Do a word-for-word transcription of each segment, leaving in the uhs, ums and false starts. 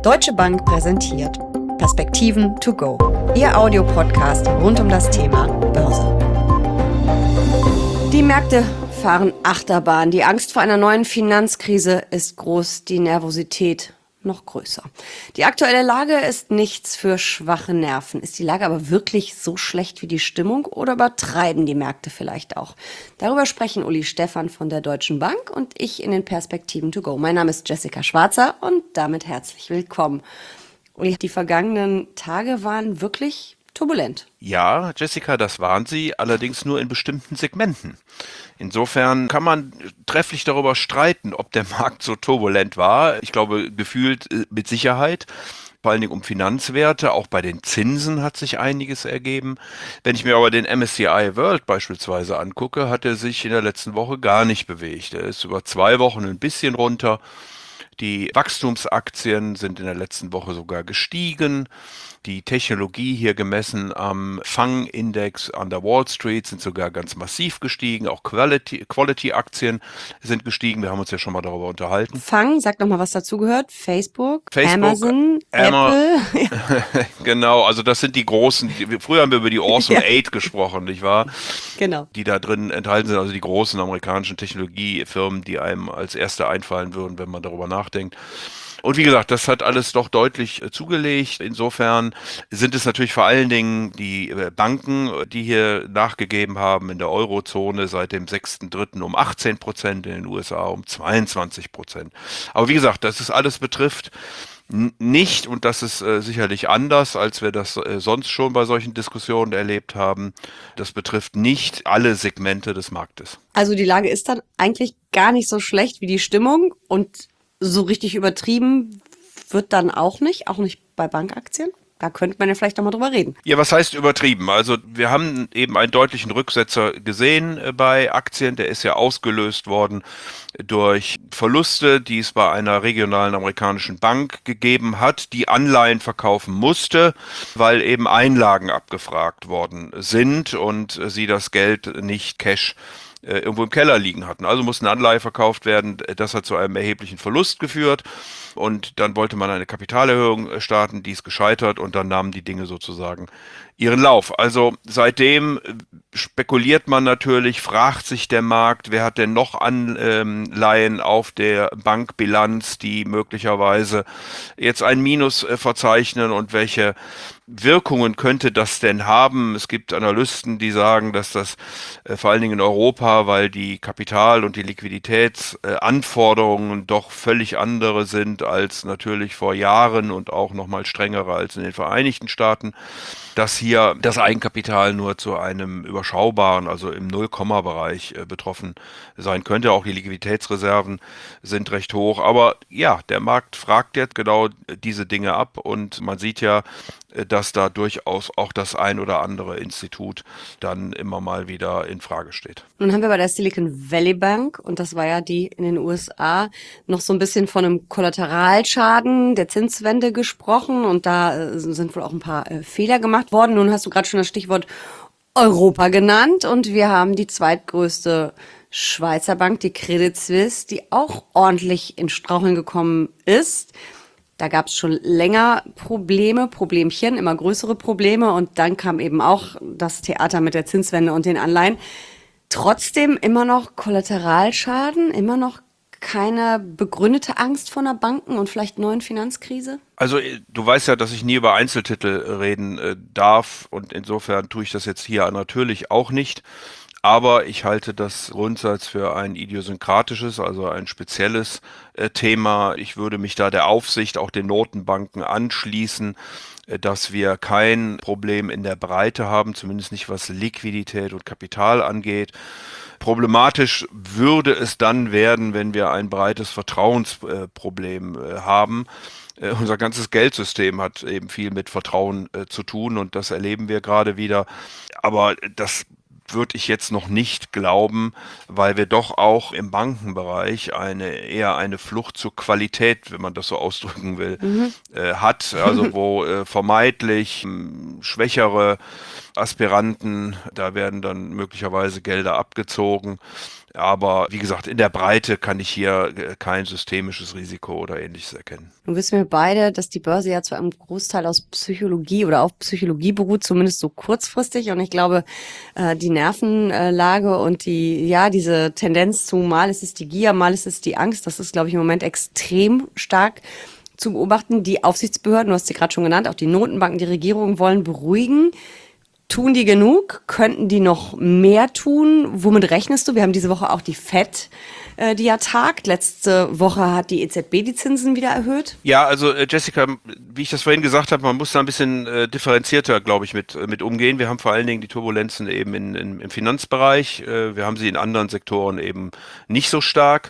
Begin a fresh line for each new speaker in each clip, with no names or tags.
Deutsche Bank präsentiert Perspektiven to go, Ihr Audiopodcast rund um das Thema Börse. Die Märkte fahren Achterbahn. Die Angst vor einer neuen Finanzkrise ist groß, die Nervosität noch größer. Die aktuelle Lage ist nichts für schwache Nerven. Ist die Lage aber wirklich so schlecht wie die Stimmung oder übertreiben die Märkte vielleicht auch? Darüber sprechen Uli Stephan von der Deutschen Bank und ich in den Perspektiven to go. Mein Name ist Jessica Schwarzer und damit herzlich willkommen. Uli, die vergangenen Tage waren wirklich turbulent.
Ja, Jessica, das waren sie, allerdings nur in bestimmten Segmenten. Insofern kann man trefflich darüber streiten, ob der Markt so turbulent war. Ich glaube, gefühlt mit Sicherheit, vor allen Dingen um Finanzwerte. Auch bei den Zinsen hat sich einiges ergeben. Wenn ich mir aber den M S C I World beispielsweise angucke, hat er sich in der letzten Woche gar nicht bewegt. Er ist über zwei Wochen ein bisschen runter. Die Wachstumsaktien sind in der letzten Woche sogar gestiegen. Die Technologie hier gemessen am Fang-Index an der Wall Street sind sogar ganz massiv gestiegen. Auch Quality, Quality-Aktien sind gestiegen. Wir haben uns ja schon mal darüber unterhalten.
Fang, sag noch mal, was dazu gehört. Facebook,
Facebook
Amazon,
Ama-
Apple.
Genau, also das sind die großen. Die, früher haben wir über die Awesome
Ja.
Eight gesprochen, nicht wahr?
Genau.
Die da drin enthalten sind, also die großen amerikanischen Technologiefirmen, die einem als erste einfallen würden, wenn man darüber nachdenkt. Und wie gesagt, das hat alles doch deutlich äh, zugelegt. Insofern sind es natürlich vor allen Dingen die äh, Banken, die hier nachgegeben haben in der Eurozone seit dem sechsten dritten um achtzehn Prozent, in den U S A um zweiundzwanzig Prozent. Aber wie gesagt, das ist alles betrifft n- nicht, und das ist äh, sicherlich anders, als wir das äh, sonst schon bei solchen Diskussionen erlebt haben, das betrifft nicht alle Segmente des Marktes.
Also die Lage ist dann eigentlich gar nicht so schlecht wie die Stimmung und so richtig übertrieben wird dann auch nicht, auch nicht bei Bankaktien. Da könnte man ja vielleicht noch mal drüber reden.
Ja, was heißt übertrieben? Also wir haben eben einen deutlichen Rücksetzer gesehen äh, bei Aktien. Der ist ja ausgelöst worden durch Verluste, die es bei einer regionalen amerikanischen Bank gegeben hat, die Anleihen verkaufen musste, weil eben Einlagen abgefragt worden sind und äh, sie das Geld nicht Cash äh, irgendwo im Keller liegen hatten. Also musste eine Anleihe verkauft werden. Das hat zu einem erheblichen Verlust geführt. Und dann wollte man eine Kapitalerhöhung äh, starten, die ist gescheitert und dann nahmen die Dinge sozusagen ihren Lauf. Also seitdem äh, spekuliert man natürlich, fragt sich der Markt, wer hat denn noch Anleihen auf der Bankbilanz, die möglicherweise jetzt ein Minus äh, verzeichnen, und welche Wirkungen könnte das denn haben? Es gibt Analysten, die sagen, dass das äh, vor allen Dingen in Europa, weil die Kapital- und die Liquiditätsanforderungen äh, doch völlig andere sind als natürlich vor Jahren und auch nochmal strengere als in den Vereinigten Staaten, dass hier das Eigenkapital nur zu einem überschaubaren, also im Null-Komma-Bereich äh, betroffen sein könnte. Auch die Liquiditätsreserven sind recht hoch. Aber ja, der Markt fragt jetzt genau diese Dinge ab und man sieht ja, äh, dass da durchaus auch das ein oder andere Institut dann immer mal wieder in Frage steht.
Nun haben wir bei der Silicon Valley Bank, und das war ja die in den U S A, noch so ein bisschen von einem Kollateralschaden der Zinswende gesprochen und da äh, sind wohl auch ein paar äh, Fehler gemacht worden. Nun hast du gerade schon das Stichwort Europa genannt und wir haben die zweitgrößte Schweizer Bank, die Credit Suisse, die auch ordentlich in Straucheln gekommen ist. Da gab es schon länger Probleme, Problemchen, immer größere Probleme und dann kam eben auch das Theater mit der Zinswende und den Anleihen. Trotzdem immer noch Kollateralschaden, immer noch keine begründete Angst vor einer Banken- und vielleicht neuen Finanzkrise?
Also äh, du weißt ja, dass ich nie über Einzeltitel äh, reden äh, darf, und insofern tue ich das jetzt hier natürlich auch nicht. Aber ich halte das Grundsatz für ein idiosynkratisches, also ein spezielles äh, Thema. Ich würde mich da der Aufsicht, auch den Notenbanken anschließen, äh, dass wir kein Problem in der Breite haben, zumindest nicht was Liquidität und Kapital angeht. Problematisch würde es dann werden, wenn wir ein breites Vertrauensproblem äh, haben. Äh, unser ganzes Geldsystem hat eben viel mit Vertrauen äh, zu tun und das erleben wir gerade wieder. Aber das würde ich jetzt noch nicht glauben, weil wir doch auch im Bankenbereich eine eher eine Flucht zur Qualität, wenn man das so ausdrücken will, mhm. äh, hat. Also wo äh, vermeintlich mh, schwächere Aspiranten, da werden dann möglicherweise Gelder abgezogen. Aber wie gesagt, in der Breite kann ich hier äh, kein systemisches Risiko oder ähnliches erkennen.
Nun wissen wir beide, dass die Börse ja zu einem Großteil aus Psychologie oder auf Psychologie beruht, zumindest so kurzfristig. Und ich glaube, äh, die Nervenlage und die, ja, diese Tendenz zu mal ist es die Gier, mal ist es die Angst, das ist, glaube ich, im Moment extrem stark zu beobachten. Die Aufsichtsbehörden, du hast sie gerade schon genannt, auch die Notenbanken, die Regierungen wollen beruhigen. Tun die genug? Könnten die noch mehr tun? Womit rechnest du? Wir haben diese Woche auch die Fed, äh, die ja tagt. Letzte Woche hat die E Z B die Zinsen wieder erhöht.
Ja, also äh, Jessica, wie ich das vorhin gesagt habe, man muss da ein bisschen äh, differenzierter, glaube ich, mit, äh, mit umgehen. Wir haben vor allen Dingen die Turbulenzen eben in, in, im Finanzbereich. Äh, wir haben sie in anderen Sektoren eben nicht so stark.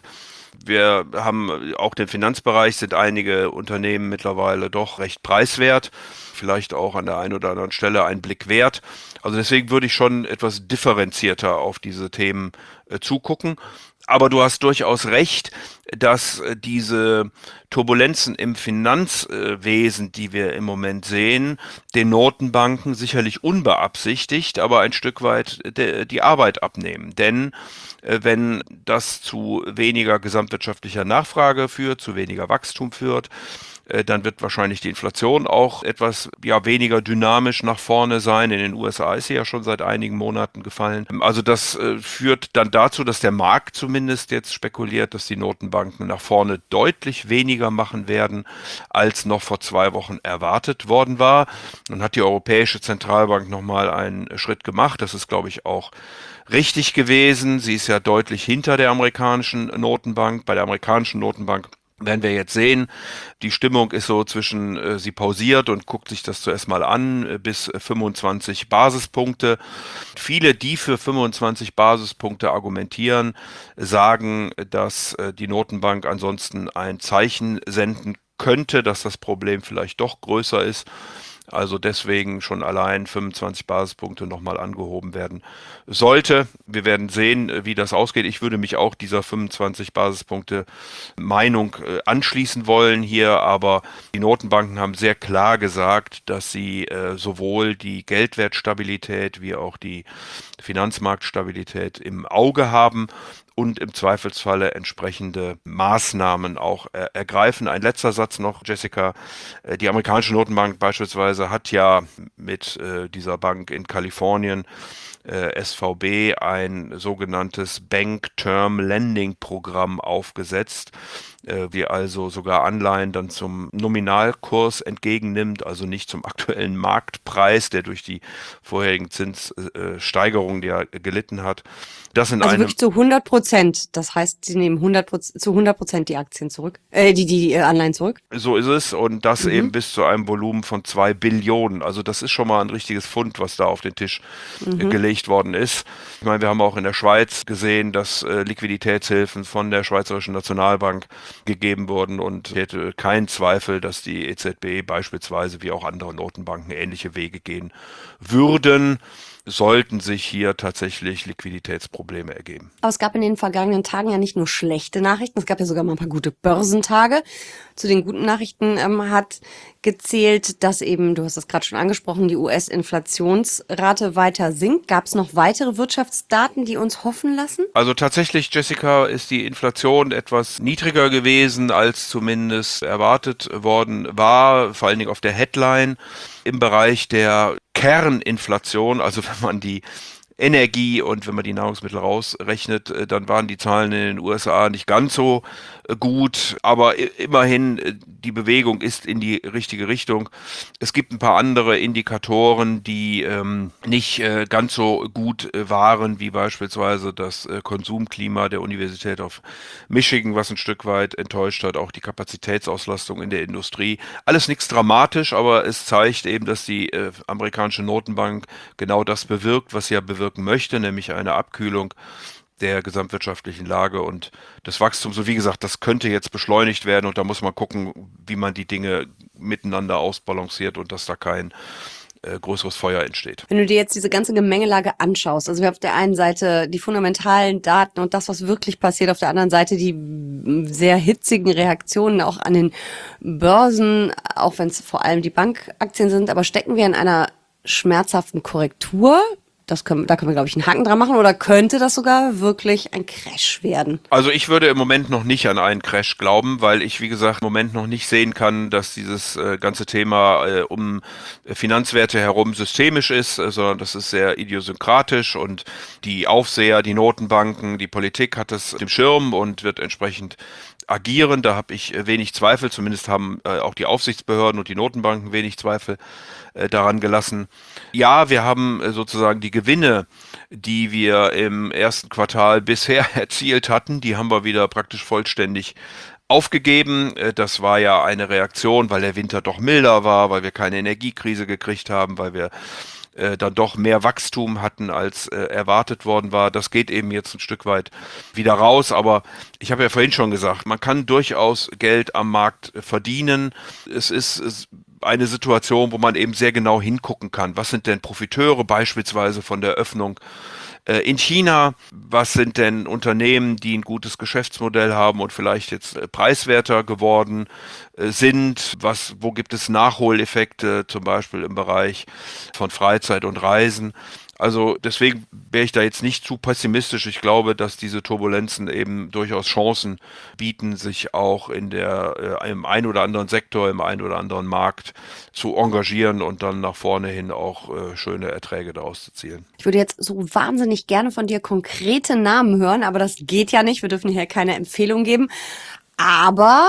Wir haben auch den Finanzbereich, sind einige Unternehmen mittlerweile doch recht preiswert, vielleicht auch an der einen oder anderen Stelle einen Blick wert. Also deswegen würde ich schon etwas differenzierter auf diese Themen äh, zugucken. Aber du hast durchaus recht, dass äh, diese Turbulenzen im Finanzwesen, die wir im Moment sehen, den Notenbanken sicherlich unbeabsichtigt, aber ein Stück weit de, die Arbeit abnehmen. Denn äh, wenn das zu weniger gesamtwirtschaftlicher Nachfrage führt, zu weniger Wachstum führt, äh, dann wird wahrscheinlich die Inflation auch etwas ja, weniger dynamisch nach vorne sein. In den U S A ist sie ja schon seit einigen Monaten gefallen. Also das äh, führt dann dazu, dass der Markt zumindest jetzt spekuliert, dass die Notenbanken nach vorne deutlich weniger machen werden, als noch vor zwei Wochen erwartet worden war. Nun hat die Europäische Zentralbank nochmal einen Schritt gemacht. Das ist, glaube ich, auch richtig gewesen. Sie ist ja deutlich hinter der amerikanischen Notenbank. Bei der amerikanischen Notenbank werden wir jetzt sehen, die Stimmung ist so zwischen, äh, sie pausiert und guckt sich das zuerst mal an, äh, bis fünfundzwanzig Basispunkte. Viele, die für fünfundzwanzig Basispunkte argumentieren, sagen, dass äh, die Notenbank ansonsten ein Zeichen senden könnte, dass das Problem vielleicht doch größer ist. Also deswegen schon allein fünfundzwanzig Basispunkte nochmal angehoben werden sollte. Wir werden sehen, wie das ausgeht. Ich würde mich auch dieser fünfundzwanzig Basispunkte Meinung äh, anschließen wollen hier, aber die Notenbanken haben sehr klar gesagt, dass sie äh, sowohl die Geldwertstabilität wie auch die Finanzmarktstabilität im Auge haben und im Zweifelsfalle entsprechende Maßnahmen auch äh, ergreifen. Ein letzter Satz noch, Jessica. Äh, die amerikanische Notenbank beispielsweise hat ja mit äh, dieser Bank in Kalifornien, äh, S V B, ein sogenanntes Bank Term Lending Programm aufgesetzt, äh, die also sogar Anleihen dann zum Nominalkurs entgegennimmt, also nicht zum aktuellen Marktpreis, der durch die vorherigen Zinssteigerungen, die er gelitten hat. Das in
Also
einem
wirklich zu hundert Prozent. Das heißt, sie nehmen hundert Prozent, zu hundert Prozent die Aktien zurück, äh, die, die äh, Anleihen zurück.
So ist es, und das
Mhm.
eben bis zu einem Volumen von zwei Billionen. Also das ist schon mal ein richtiges Pfund, was da auf den Tisch äh, gelegt worden ist. Ich meine, wir haben auch in der Schweiz gesehen, dass äh, Liquiditätshilfen von der Schweizerischen Nationalbank gegeben wurden, und ich hätte keinen Zweifel, dass die E Z B beispielsweise wie auch andere Notenbanken ähnliche Wege gehen würden, sollten sich hier tatsächlich Liquiditätsprobleme ergeben.
Aber es gab in den vergangenen Tagen ja nicht nur schlechte Nachrichten, es gab ja sogar mal ein paar gute Börsentage. Zu den guten Nachrichten ähm, hat gezählt, dass eben, du hast es gerade schon angesprochen, die U S-Inflationsrate weiter sinkt. Gab es noch weitere Wirtschaftsdaten, die uns hoffen lassen?
Also tatsächlich, Jessica, ist die Inflation etwas niedriger gewesen, als zumindest erwartet worden war, vor allen Dingen auf der Headline. Im Bereich der Kerninflation, also wenn man die Energie und wenn man die Nahrungsmittel rausrechnet, äh, dann waren die Zahlen in den U S A nicht ganz so äh, gut, aber i- immerhin, äh, die Bewegung ist in die richtige Richtung. Es gibt ein paar andere Indikatoren, die ähm, nicht äh, ganz so gut äh, waren, wie beispielsweise das äh, Konsumklima der Universität of Michigan, was ein Stück weit enttäuscht hat, auch die Kapazitätsauslastung in der Industrie. Alles nichts dramatisch, aber es zeigt eben, dass die äh, amerikanische Notenbank genau das bewirkt, was sie ja bewirken möchte, nämlich eine Abkühlung der gesamtwirtschaftlichen Lage und des Wachstums. Und wie gesagt, das könnte jetzt beschleunigt werden, und da muss man gucken, wie man die Dinge miteinander ausbalanciert und dass da kein äh, größeres Feuer entsteht.
Wenn du dir jetzt diese ganze Gemengelage anschaust, also wir haben auf der einen Seite die fundamentalen Daten und das, was wirklich passiert, auf der anderen Seite die mm, sehr hitzigen Reaktionen auch an den Börsen, auch wenn es vor allem die Bankaktien sind, aber stecken wir in einer schmerzhaften Korrektur? das können, da können wir, glaube ich, einen Haken dran machen. Oder könnte das sogar wirklich ein Crash werden?
Also ich würde im Moment noch nicht an einen Crash glauben, weil ich, wie gesagt, im Moment noch nicht sehen kann, dass dieses äh, ganze Thema äh, um Finanzwerte herum systemisch ist, äh, sondern das ist sehr idiosynkratisch und die Aufseher, die Notenbanken, die Politik hat das auf dem Schirm und wird entsprechend agieren. Da habe ich äh, wenig Zweifel, zumindest haben äh, auch die Aufsichtsbehörden und die Notenbanken wenig Zweifel äh, daran gelassen. Ja, wir haben äh, sozusagen die Gewinne, die wir im ersten Quartal bisher erzielt hatten, die haben wir wieder praktisch vollständig aufgegeben. Äh, Das war ja eine Reaktion, weil der Winter doch milder war, weil wir keine Energiekrise gekriegt haben, weil wir äh, dann doch mehr Wachstum hatten, als äh, erwartet worden war. Das geht eben jetzt ein Stück weit wieder raus. Aber ich habe ja vorhin schon gesagt, man kann durchaus Geld am Markt äh, verdienen. Es ist, es eine Situation, wo man eben sehr genau hingucken kann. Was sind denn Profiteure beispielsweise von der Öffnung äh, in China? Was sind denn Unternehmen, die ein gutes Geschäftsmodell haben und vielleicht jetzt äh, preiswerter geworden äh, sind? Was, wo gibt es Nachholeffekte, zum Beispiel im Bereich von Freizeit und Reisen? Also deswegen wäre ich da jetzt nicht zu pessimistisch. Ich glaube, dass diese Turbulenzen eben durchaus Chancen bieten, sich auch in der, äh, im einen oder anderen Sektor, im einen oder anderen Markt zu engagieren und dann nach vorne hin auch äh, schöne Erträge daraus zu zielen.
Ich würde jetzt so wahnsinnig gerne von dir konkrete Namen hören, aber das geht ja nicht. Wir dürfen hier keine Empfehlung geben. Aber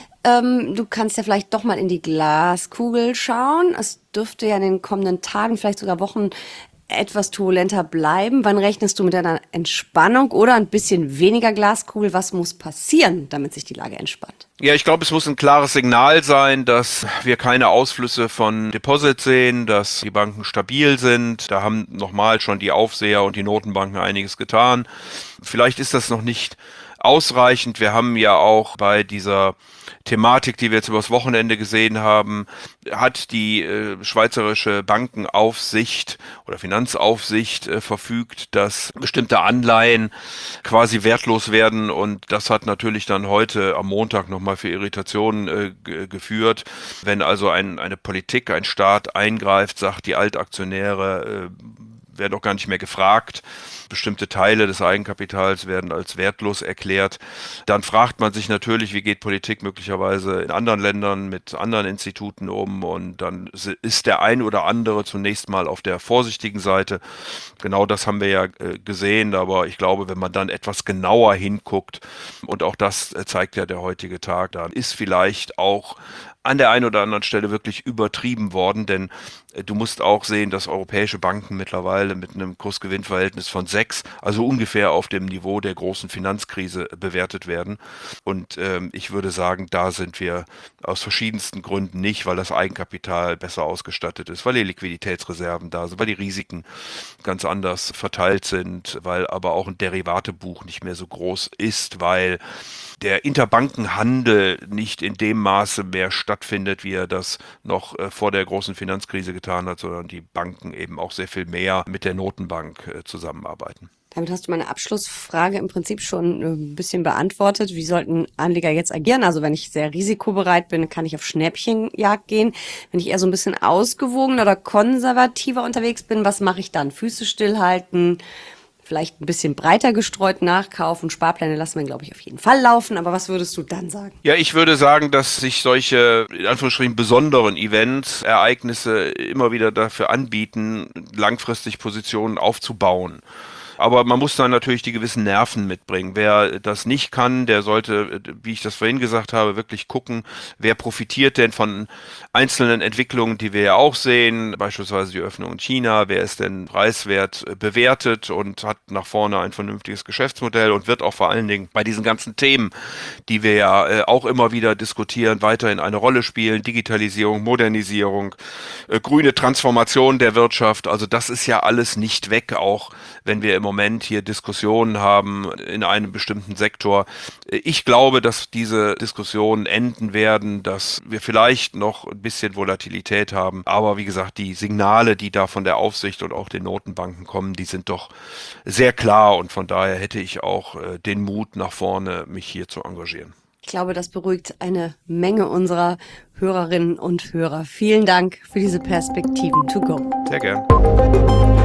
ähm, du kannst ja vielleicht doch mal in die Glaskugel schauen. Es dürfte ja in den kommenden Tagen, vielleicht sogar Wochen etwas turbulenter bleiben. Wann rechnest du mit einer Entspannung oder ein bisschen weniger Glaskugel? Was muss passieren, damit sich die Lage entspannt?
Ja, ich glaube, es muss ein klares Signal sein, dass wir keine Ausflüsse von Deposits sehen, dass die Banken stabil sind. Da haben nochmal schon die Aufseher und die Notenbanken einiges getan. Vielleicht ist das noch nicht ausreichend. Wir haben ja auch bei dieser Thematik, die wir jetzt übers Wochenende gesehen haben, hat die äh, schweizerische Bankenaufsicht oder Finanzaufsicht äh, verfügt, dass bestimmte Anleihen quasi wertlos werden, und das hat natürlich dann heute am Montag nochmal für Irritationen äh, g- geführt. Wenn also ein, eine Politik, ein Staat eingreift, sagt, die Altaktionäre äh, werden doch gar nicht mehr gefragt. Bestimmte Teile des Eigenkapitals werden als wertlos erklärt. Dann fragt man sich natürlich, wie geht Politik möglicherweise in anderen Ländern mit anderen Instituten um, und dann ist der ein oder andere zunächst mal auf der vorsichtigen Seite. Genau das haben wir ja äh, gesehen, aber ich glaube, wenn man dann etwas genauer hinguckt, und auch das äh, zeigt ja der heutige Tag, dann ist vielleicht auch an der einen oder anderen Stelle wirklich übertrieben worden, denn äh, du musst auch sehen, dass europäische Banken mittlerweile mit einem Kursgewinnverhältnis von sechs, also ungefähr auf dem Niveau der großen Finanzkrise, bewertet werden. Und ähm, ich würde sagen, da sind wir aus verschiedensten Gründen nicht, weil das Eigenkapital besser ausgestattet ist, weil die Liquiditätsreserven da sind, weil die Risiken ganz anders verteilt sind, weil aber auch ein Derivatebuch nicht mehr so groß ist, weil der Interbankenhandel nicht in dem Maße mehr stattfindet, wie er das noch äh, vor der großen Finanzkrise getan hat, sondern die Banken eben auch sehr viel mehr mit der Notenbank äh, zusammenarbeiten.
Damit hast du meine Abschlussfrage im Prinzip schon äh, ein bisschen beantwortet. Wie sollten Anleger jetzt agieren? Also wenn ich sehr risikobereit bin, kann ich auf Schnäppchenjagd gehen. Wenn ich eher so ein bisschen ausgewogener oder konservativer unterwegs bin, was mache ich dann? Füße stillhalten, vielleicht ein bisschen breiter gestreut nachkaufen. Sparpläne lassen wir, glaube ich, auf jeden Fall laufen. Aber was würdest du dann sagen?
Ja, ich würde sagen, dass sich solche, in Anführungsstrichen, besonderen Events, Ereignisse immer wieder dafür anbieten, langfristig Positionen aufzubauen. Aber man muss dann natürlich die gewissen Nerven mitbringen. Wer das nicht kann, der sollte, wie ich das vorhin gesagt habe, wirklich gucken, wer profitiert denn von einzelnen Entwicklungen, die wir ja auch sehen, beispielsweise die Öffnung in China, wer ist denn preiswert bewertet und hat nach vorne ein vernünftiges Geschäftsmodell und wird auch vor allen Dingen bei diesen ganzen Themen, die wir ja äh, auch immer wieder diskutieren, weiterhin eine Rolle spielen. Digitalisierung, Modernisierung, äh, grüne Transformation der Wirtschaft. Also das ist ja alles nicht weg, auch wenn wir im Moment hier Diskussionen haben in einem bestimmten Sektor. Ich glaube, dass diese Diskussionen enden werden, dass wir vielleicht noch ein bisschen Volatilität haben. Aber wie gesagt, die Signale, die da von der Aufsicht und auch den Notenbanken kommen, die sind doch sehr klar. Und von daher hätte ich auch äh, den Mut nach vorne, mich hier zu engagieren.
Ich glaube, das beruhigt eine Menge unserer Hörerinnen und Hörer. Vielen Dank für diese Perspektiven to go.
Sehr gern.